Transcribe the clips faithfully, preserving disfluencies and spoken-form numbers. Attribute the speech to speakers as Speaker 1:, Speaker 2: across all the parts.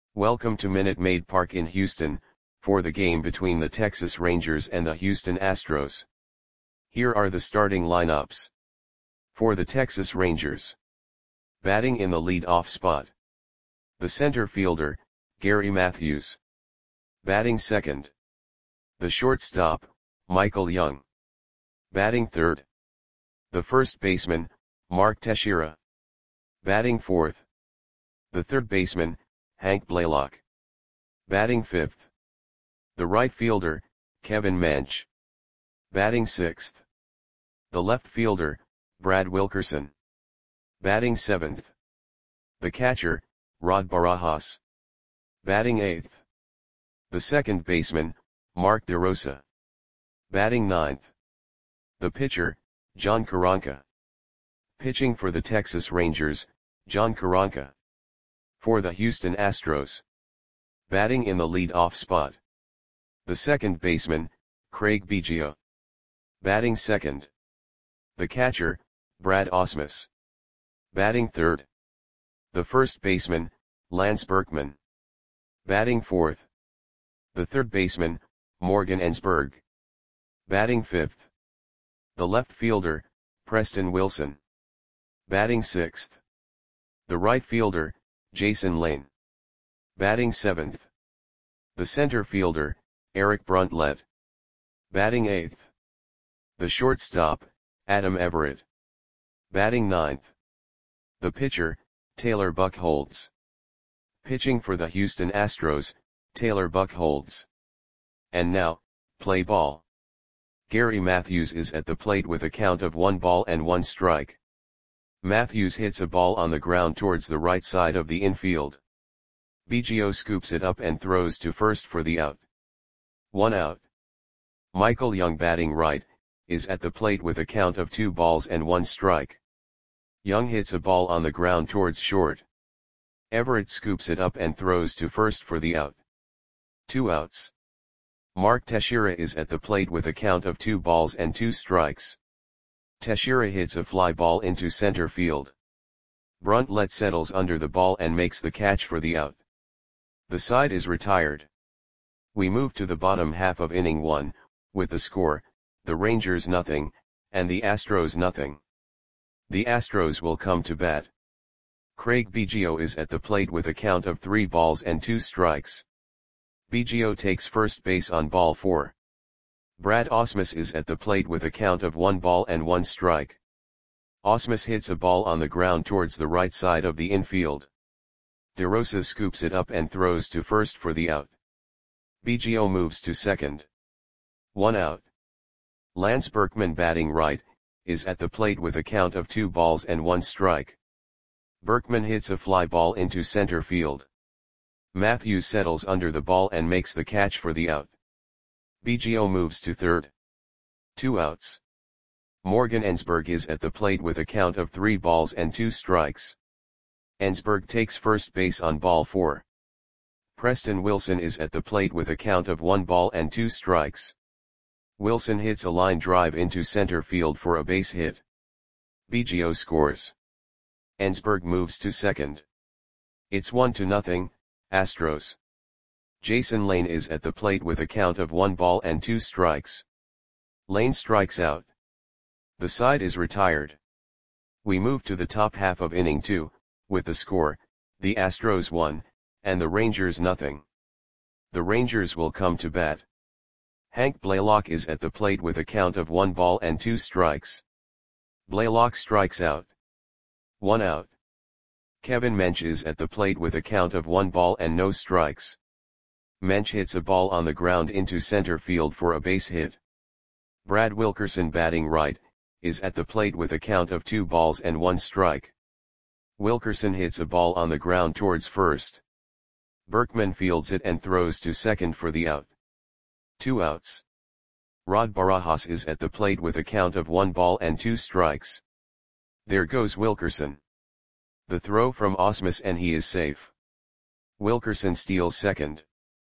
Speaker 1: Welcome to Minute Maid Park in Houston, for the game between the Texas Rangers and the Houston Astros. Here are the starting lineups. For the Texas Rangers. Batting in the lead-off spot. The center fielder, Gary Matthews. Batting second. The shortstop, Michael Young. Batting third. The first baseman, Mark Teixeira. Batting fourth. The third baseman, Hank Blaylock. Batting fifth. The right fielder, Kevin Mench. Batting sixth. The left fielder, Brad Wilkerson. Batting seventh. The catcher, Rod Barajas. Batting eighth. The second baseman, Mark DeRosa. Batting ninth. The pitcher, John Karanka. Pitching for the Texas Rangers, John Karanka. For the Houston Astros. Batting in the lead-off spot. The second baseman, Craig Biggio. Batting second. The catcher, Brad Ausmus. Batting third. The first baseman, Lance Berkman. Batting fourth. The third baseman, Morgan Ensberg. Batting fifth. The left fielder, Preston Wilson. Batting sixth. The right fielder, Jason Lane. Batting seventh. The center fielder, Eric Bruntlett. Batting eighth. The shortstop, Adam Everett. Batting ninth. The pitcher, Taylor Buchholz. Pitching for the Houston Astros, Taylor Buchholz. And now, play ball. Gary Matthews is at the plate with a count of one ball and one strike. Matthews hits a ball on the ground towards the right side of the infield. Biggio scoops it up and throws to first for the out. One out. Michael Young, batting right, is at the plate with a count of two balls and one strike. Young hits a ball on the ground towards short. Everett scoops it up and throws to first for the out. Two outs. Mark Teixeira is at the plate with a count of two balls and two strikes. Teixeira hits a fly ball into center field. Bruntlett settles under the ball and makes the catch for the out. The side is retired. We move to the bottom half of inning one, with the score, the Rangers nothing, and the Astros nothing. The Astros will come to bat. Craig Biggio is at the plate with a count of three balls and two strikes. Biggio takes first base on ball four. Brad Ausmus is at the plate with a count of one ball and one strike. Ausmus hits a ball on the ground towards the right side of the infield. DeRosa scoops it up and throws to first for the out. Biggio moves to second. One out. Lance Berkman, batting right, is at the plate with a count of two balls and one strike. Berkman hits a fly ball into center field. Matthews settles under the ball and makes the catch for the out. Biggio moves to third. Two outs. Morgan Ensberg is at the plate with a count of three balls and two strikes. Ensberg takes first base on ball four. Preston Wilson is at the plate with a count of one ball and two strikes. Wilson hits a line drive into center field for a base hit. Biggio scores. Ensberg moves to second. It's one to nothing, Astros. Jason Lane is at the plate with a count of one ball and two strikes. Lane strikes out. The side is retired. We move to the top half of inning two, with the score, the Astros one, and the Rangers nothing. The Rangers will come to bat. Hank Blaylock is at the plate with a count of one ball and two strikes. Blaylock strikes out. One out. Kevin Mench is at the plate with a count of one ball and no strikes. Mench hits a ball on the ground into center field for a base hit. Brad Wilkerson, batting right, is at the plate with a count of two balls and one strike. Wilkerson hits a ball on the ground towards first. Berkman fields it and throws to second for the out. Two outs. Rod Barajas is at the plate with a count of one ball and two strikes. There goes Wilkerson. The throw from Ausmus and he is safe. Wilkerson steals second.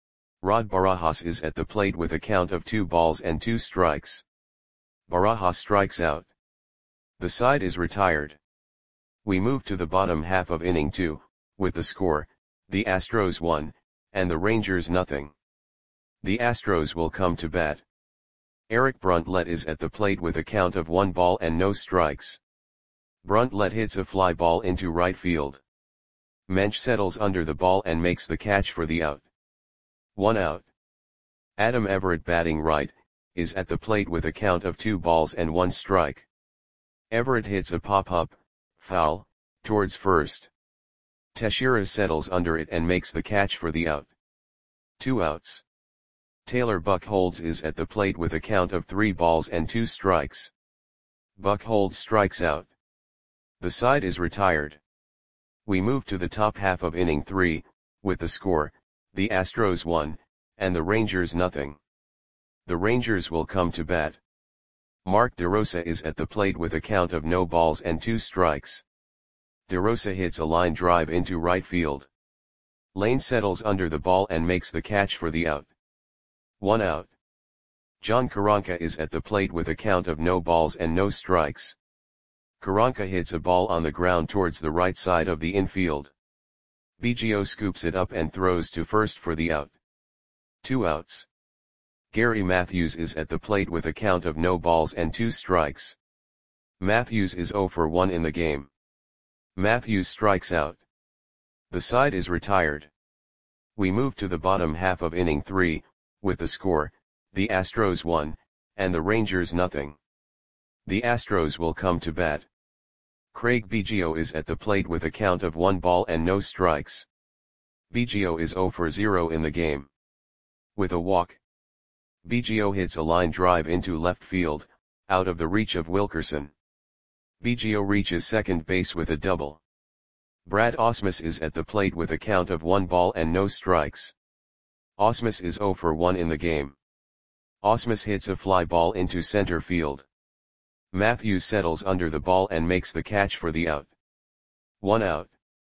Speaker 1: Rod Barajas is at the plate with a count of two balls and two strikes. Barajas strikes out. The side is retired. We move to the bottom half of inning two, with the score, the Astros one, and the Rangers nothing. The Astros will come to bat. Eric Bruntlett is at the plate with a count of one ball and no strikes. Bruntlett hits a fly ball into right field. Mensch settles under the ball and makes the catch for the out. One out. Adam Everett, batting right, is at the plate with a count of two balls and one strike. Everett hits a pop-up, foul, towards first. Teixeira settles under it and makes the catch for the out. Two outs. Taylor Buchholz is at the plate with a count of three balls and two strikes. Buchholz strikes out. The side is retired. We move to the top half of inning three, with the score, the Astros one, and the Rangers nothing. The Rangers will come to bat. Mark DeRosa is at the plate with a count of no balls and two strikes. DeRosa hits a line drive into right field. Lane settles under the ball and makes the catch for the out. One out. John Karanka is at the plate with a count of no balls and no strikes. Karanka hits a ball on the ground towards the right side of the infield. Biggio scoops it up and throws to first for the out. Two outs. Gary Matthews is at the plate with a count of no balls and two strikes. Matthews is zero for one in the game. Matthews strikes out. The side is retired. We move to the bottom half of inning three, with the score, the Astros one, and the Rangers nothing. The Astros will come to bat. Craig Biggio is at the plate with a count of one ball and no strikes. Biggio is zero for zero in the game. With a walk, Biggio hits a line drive into left field, out of the reach of Wilkerson. Biggio reaches second base with a double. Brad Ausmus is at the plate with a count of one ball and no strikes. Ausmus is zero for one in the game. Ausmus hits a fly ball into center field. Matthews settles under the ball and makes the catch for the out. One out.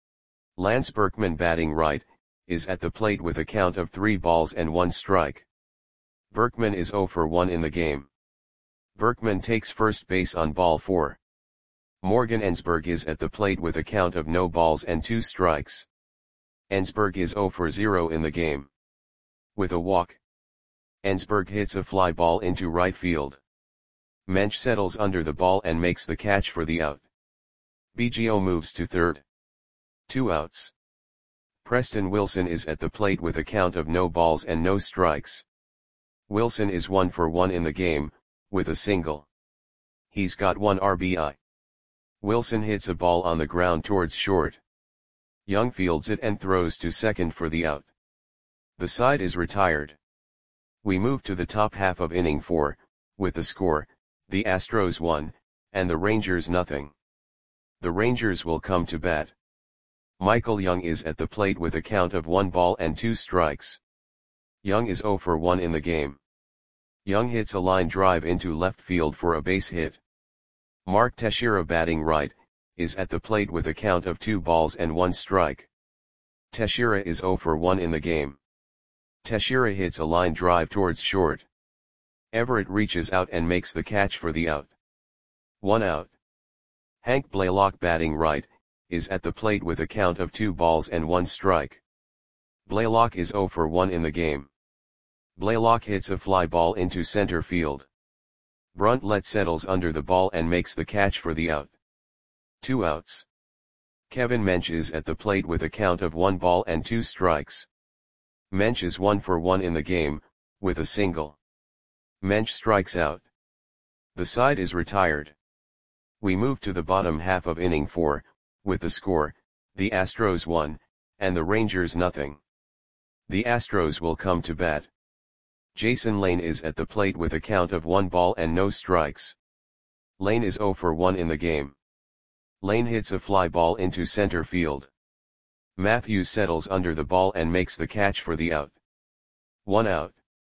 Speaker 1: Lance Berkman, batting right, is at the plate with a count of three balls and one strike. Berkman is zero for one in the game. Berkman takes first base on ball four. Morgan Ensberg is at the plate with a count of no balls and two strikes. Ensberg is zero for zero in the game. With a walk, Ensberg hits a fly ball into right field. Mensch settles under the ball and makes the catch for the out. Biggio moves to third. Two outs. Preston Wilson is at the plate with a count of no balls and no strikes. Wilson is one for one in the game, with a single. He's got one R B I. Wilson hits a ball on the ground towards short. Young fields it and throws to second for the out. The side is retired. We move to the top half of inning four, with the score, the Astros one, and the Rangers nothing. The Rangers will come to bat. Michael Young is at the plate with a count of one ball and two strikes. Young is zero for one in the game. Young hits a line drive into left field for a base hit. Mark Teixeira, batting right, is at the plate with a count of two balls and one strike. Teixeira is zero for one in the game. Teixeira hits a line drive towards short. Everett reaches out and makes the catch for the out. One out. Hank Blaylock, batting right, is at the plate with a count of two balls and one strike. Blaylock is zero for one in the game. Blaylock hits a fly ball into center field. Bruntlett settles under the ball and makes the catch for the out. Two outs. Kevin Mensch is at the plate with a count of one ball and two strikes. Mensch is one for one in the game, with a single. Mensch strikes out. The side is retired. We move to the bottom half of inning four, with the score, the Astros one, and the Rangers nothing. The Astros will come to bat. Jason Lane is at the plate with a count of one ball and no strikes. Lane is zero for one in the game. Lane hits a fly ball into center field. Matthews settles under the ball and makes the catch for the out. One out.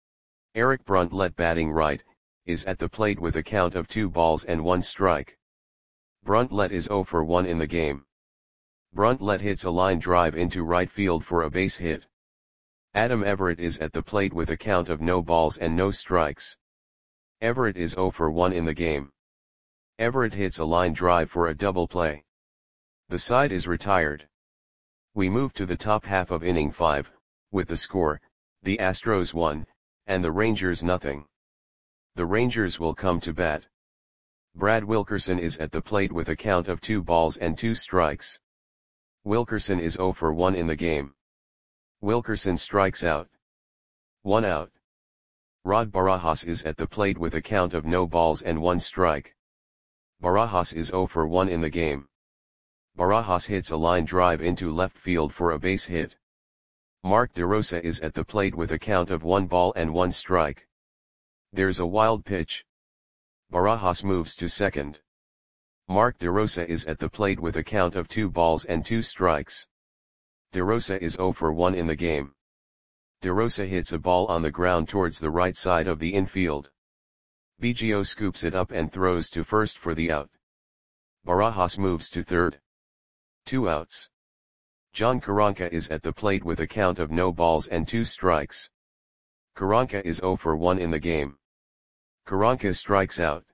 Speaker 1: Eric Bruntlett, batting right, is at the plate with a count of two balls and one strike. Bruntlett is zero for one in the game. Bruntlett hits a line drive into right field for a base hit. Adam Everett is at the plate with a count of no balls and no strikes. Everett is zero for one in the game. Everett hits a line drive for a double play. The side is retired. We move to the top half of inning five, with the score, the Astros one, and the Rangers nothing. The Rangers will come to bat. Brad Wilkerson is at the plate with a count of two balls and two strikes. Wilkerson is zero for one in the game. Wilkerson strikes out. One out. Rod Barajas is at the plate with a count of no balls and one strike. Barajas is zero for one in the game. Barajas hits a line drive into left field for a base hit. Mark DeRosa is at the plate with a count of one ball and one strike. There's a wild pitch. Barajas moves to second. Mark DeRosa is at the plate with a count of two balls and two strikes. DeRosa is zero for one in the game. DeRosa hits a ball on the ground towards the right side of the infield. Biggio scoops it up and throws to first for the out. Barajas moves to third. Two outs. John Karanka is at the plate with a count of no balls and two strikes. Karanka is zero for one in the game. Karanka strikes out.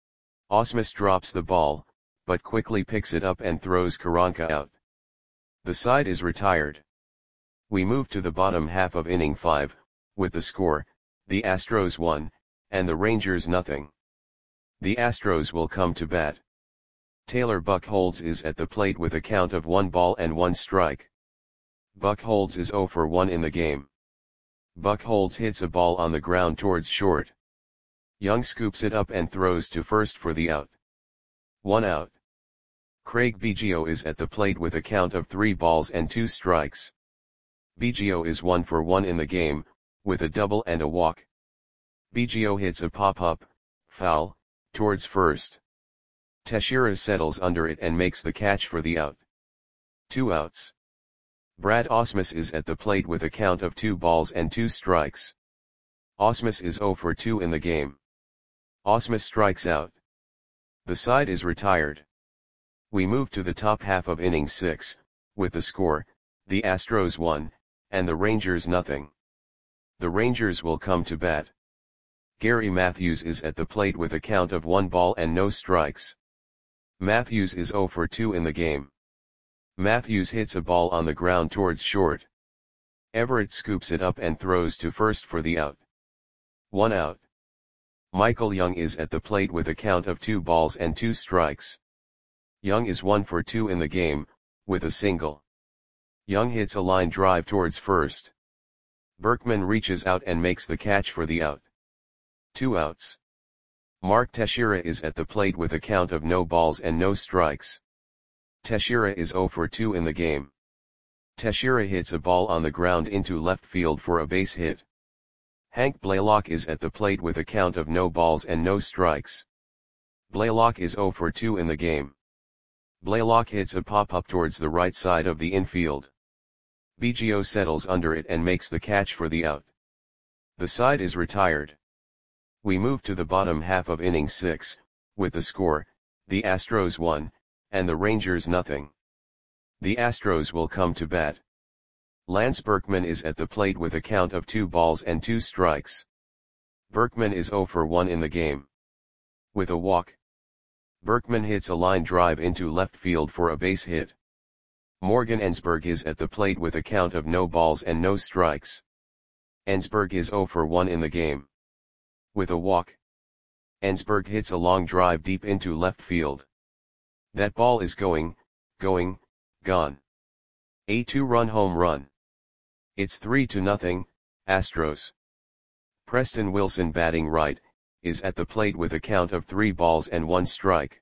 Speaker 1: Ausmus drops the ball, but quickly picks it up and throws Karanka out. The side is retired. We move to the bottom half of inning five, with the score, the Astros one, and the Rangers nothing. The Astros will come to bat. Taylor Buchholz is at the plate with a count of one ball and one strike. Buchholz is zero for one in the game. Buchholz hits a ball on the ground towards short. Young scoops it up and throws to first for the out. One out. Craig Biggio is at the plate with a count of three balls and two strikes. Biggio is one for one in the game, with a double and a walk. Biggio hits a pop-up, foul, towards first. Teixeira settles under it and makes the catch for the out. Two outs. Brad Ausmus is at the plate with a count of two balls and two strikes. Ausmus is zero for two in the game. Ausmus strikes out. The side is retired. We move to the top half of inning six, with the score, the Astros one, and the Rangers nothing. The Rangers will come to bat. Gary Matthews is at the plate with a count of one ball and no strikes. Matthews is zero for two in the game. Matthews hits a ball on the ground towards short. Everett scoops it up and throws to first for the out. One out. Michael Young is at the plate with a count of two balls and two strikes. Young is one for two in the game, with a single. Young hits a line drive towards first. Berkman reaches out and makes the catch for the out. Two outs. Mark Teixeira is at the plate with a count of no balls and no strikes. Teixeira is zero for two in the game. Teixeira hits a ball on the ground into left field for a base hit. Hank Blaylock is at the plate with a count of no balls and no strikes. Blaylock is zero for two in the game. Blaylock hits a pop-up towards the right side of the infield. Biggio settles under it and makes the catch for the out. The side is retired. We move to the bottom half of inning six, with the score, the Astros one, and the Rangers nothing. The Astros will come to bat. Lance Berkman is at the plate with a count of two balls and two strikes. Berkman is zero for one in the game. With a walk. Berkman hits a line drive into left field for a base hit. Morgan Ensberg is at the plate with a count of no balls and no strikes. Ensberg is zero for one in the game. With a walk. Ensberg hits a long drive deep into left field. That ball is going, going, gone. A two-run home run. It's three to nothing, Astros. Preston Wilson, batting right, is at the plate with a count of three balls and one strike.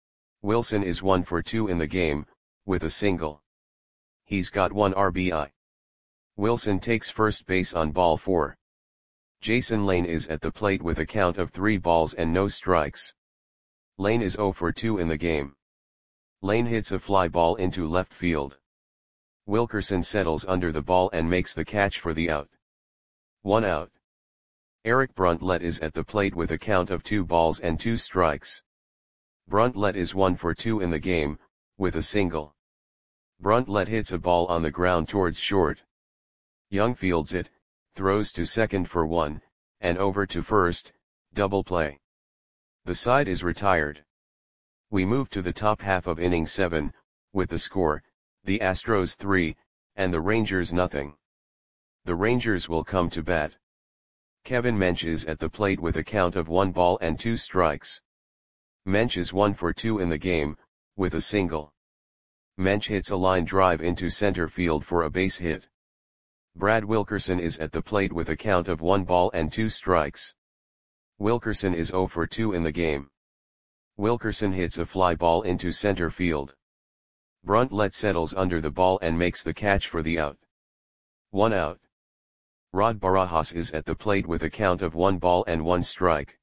Speaker 1: Wilson is one for two in the game, with a single. He's got one R B I. Wilson takes first base on ball four. Jason Lane is at the plate with a count of three balls and no strikes. Lane is zero for two in the game. Lane hits a fly ball into left field. Wilkerson settles under the ball and makes the catch for the out. One out. Eric Bruntlett is at the plate with a count of two balls and two strikes. Bruntlett is one for two in the game, with a single. Bruntlett hits a ball on the ground towards short. Young fields it, throws to second for one, and over to first, double play. The side is retired. We move to the top half of inning seven, with the score, the Astros three, and the Rangers nothing. The Rangers will come to bat. Kevin Mench is at the plate with a count of one ball and two strikes. Mench is one for two in the game, with a single. Mench hits a line drive into center field for a base hit. Brad Wilkerson is at the plate with a count of one ball and two strikes. Wilkerson is zero for two in the game. Wilkerson hits a fly ball into center field. Bruntlett settles under the ball and makes the catch for the out. One out. Rod Barajas is at the plate with a count of one ball and one strike.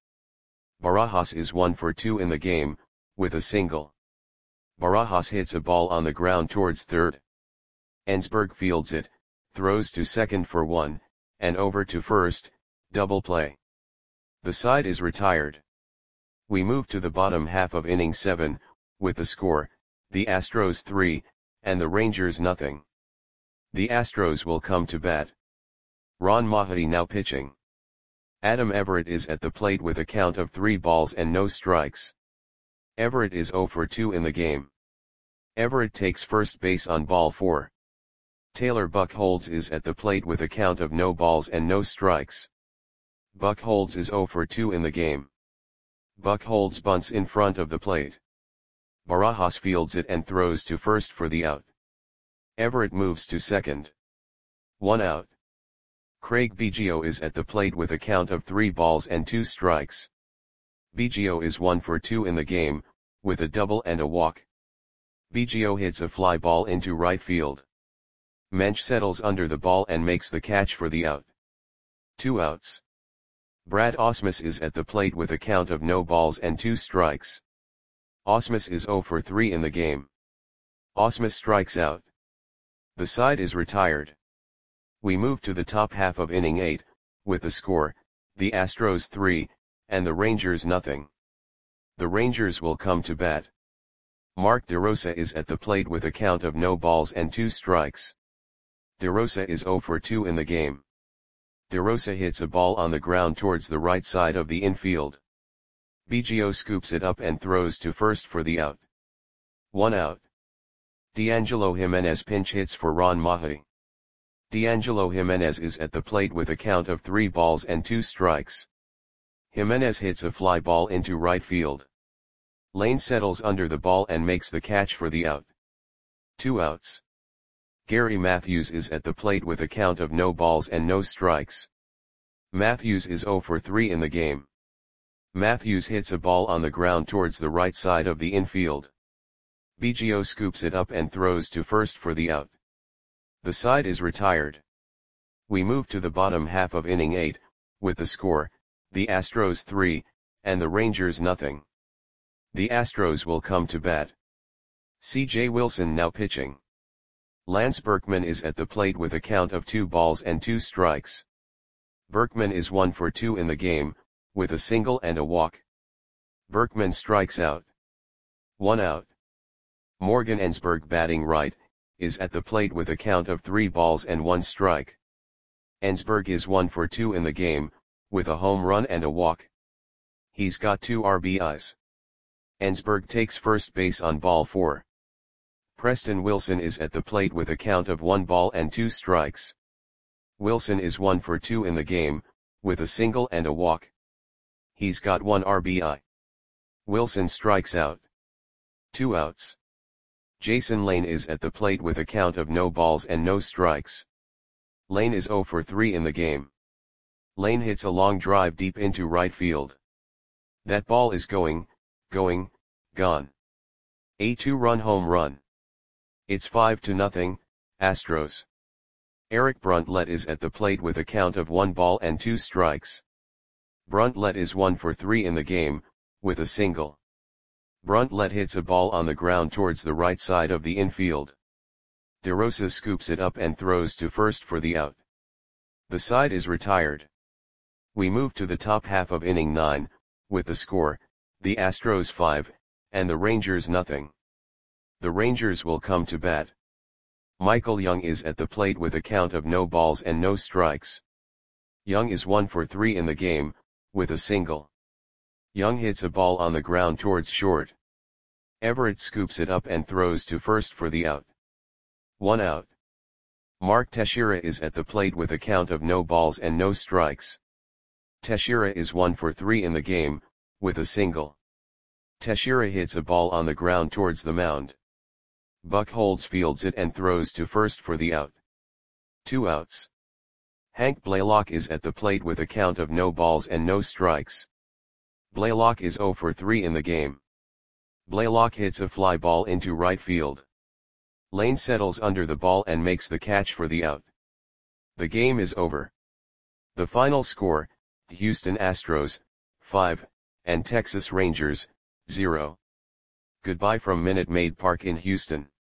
Speaker 1: Barajas is one for two in the game, with a single. Barajas hits a ball on the ground towards third. Ensberg fields it, throws to second for one, and over to first, double play. The side is retired. We move to the bottom half of inning seven, with the score, the Astros three, and the Rangers nothing. The Astros will come to bat. Ron Mahaty now pitching. Adam Everett is at the plate with a count of three balls and no strikes. Everett is zero for two in the game. Everett takes first base on ball four. Taylor Buchholz is at the plate with a count of no balls and no strikes. Buchholz is zero for two in the game. Buchholz bunts in front of the plate. Barajas fields it and throws to first for the out. Everett moves to second. One out. Craig Biggio is at the plate with a count of three balls and two strikes. Biggio is one for two in the game, with a double and a walk. Biggio hits a fly ball into right field. Mench settles under the ball and makes the catch for the out. Two outs. Brad Ausmus is at the plate with a count of no balls and two strikes. Ausmus is zero for three in the game. Ausmus strikes out. The side is retired. We move to the top half of inning eight, with the score, the Astros three, and the Rangers nothing. The Rangers will come to bat. Mark DeRosa is at the plate with a count of no balls and two strikes. DeRosa is zero for two in the game. DeRosa hits a ball on the ground towards the right side of the infield. Biggio scoops it up and throws to first for the out. One out. D'Angelo Jimenez pinch hits for Ron Mahaty. D'Angelo Jimenez is at the plate with a count of three balls and two strikes. Jimenez hits a fly ball into right field. Lane settles under the ball and makes the catch for the out. Two outs. Gary Matthews is at the plate with a count of no balls and no strikes. Matthews is zero for three in the game. Matthews hits a ball on the ground towards the right side of the infield. Biggio scoops it up and throws to first for the out. The side is retired. We move to the bottom half of inning eight, with the score, the Astros three, and the Rangers nothing. The Astros will come to bat. C J Wilson now pitching. Lance Berkman is at the plate with a count of two balls and two strikes. Berkman is one for two in the game, with a single and a walk. Berkman strikes out. One out. Morgan Ensberg batting right, is at the plate with a count of three balls and one strike. Ensberg is one for two in the game, with a home run and a walk. He's got two R B Is. Ensberg takes first base on ball four. Preston Wilson is at the plate with a count of one ball and two strikes. Wilson is one for two in the game, with a single and a walk. He's got one R B I. Wilson strikes out. Two outs. Jason Lane is at the plate with a count of no balls and no strikes. Lane is zero for three in the game. Lane hits a long drive deep into right field. That ball is going, going, gone. A two-run home run. It's five to nothing, Astros. Eric Bruntlett is at the plate with a count of one ball and two strikes. Bruntlett is one for three in the game, with a single. Bruntlett hits a ball on the ground towards the right side of the infield. DeRosa scoops it up and throws to first for the out. The side is retired. We move to the top half of inning nine, with the score, the Astros five, and the Rangers nothing. The Rangers will come to bat. Michael Young is at the plate with a count of no balls and no strikes. Young is one for three in the game, with a single. Young hits a ball on the ground towards short. Everett scoops it up and throws to first for the out. One out. Mark Teixeira is at the plate with a count of no balls and no strikes. Teixeira is one for three in the game, with a single. Teixeira hits a ball on the ground towards the mound. Buchholz fields it and throws to first for the out. Two outs. Hank Blaylock is at the plate with a count of no balls and no strikes. Blaylock is zero for three in the game. Blaylock hits a fly ball into right field. Lane settles under the ball and makes the catch for the out. The game is over. The final score, Houston Astros, five, and Texas Rangers, zero. Goodbye from Minute Maid Park in Houston.